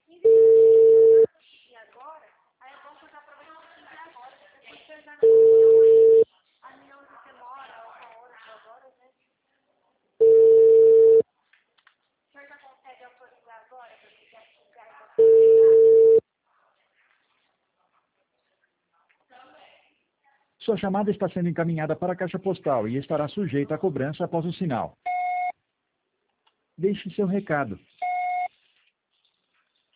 E agora, aí é bom que eu já aproveito um pouquinho de agora, depois você já na reunião aí, a reunião que demora, 1 hora, 2 horas, né? O senhor já consegue autorizar agora, para você já xingar e botar? Sua chamada está sendo encaminhada para a caixa postal e estará sujeita a cobrança após o sinal. Deixe seu recado.